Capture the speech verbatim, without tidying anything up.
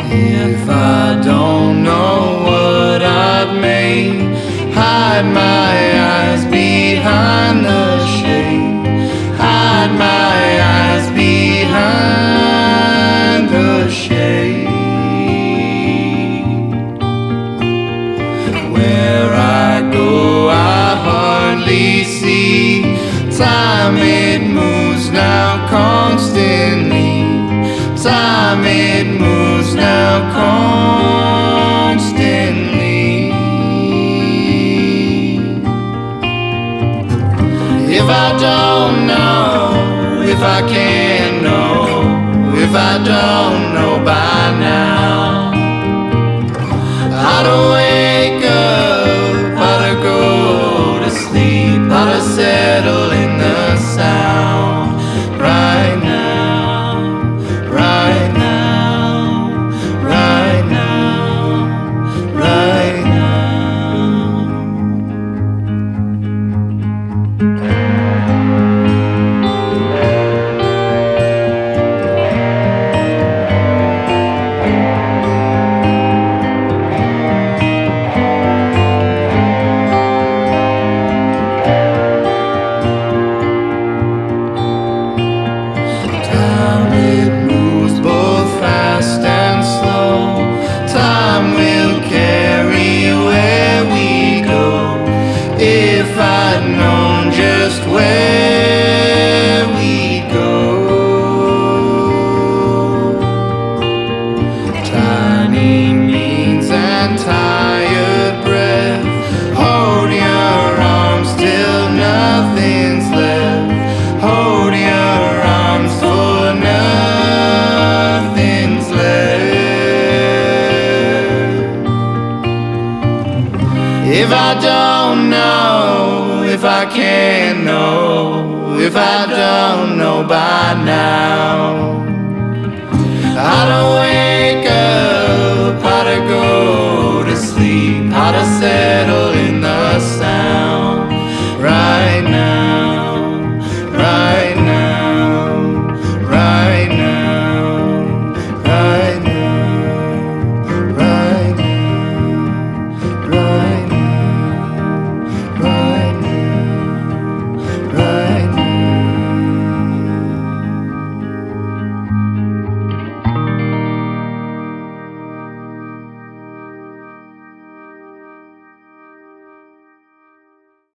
If I don't know what I've made, hide my eyes behind the shade. Hide my eyes behind the shade. Where I go I hardly see. Time it moves now constantly. Time it moves now constantly. If I don't know, if I can't know, if I don't know by now, how to wake up, how to go to sleep, how to settle in the sound. Right now, right now, right now, right now. Time it moves both fast and slow. Time will carry where we go. If I'd known just where we go. Tiny means and tired breath. Hold your arms till nothing's left. Hold your arms for nothing's left. If I don't know, if I can't know, if I don't know by now,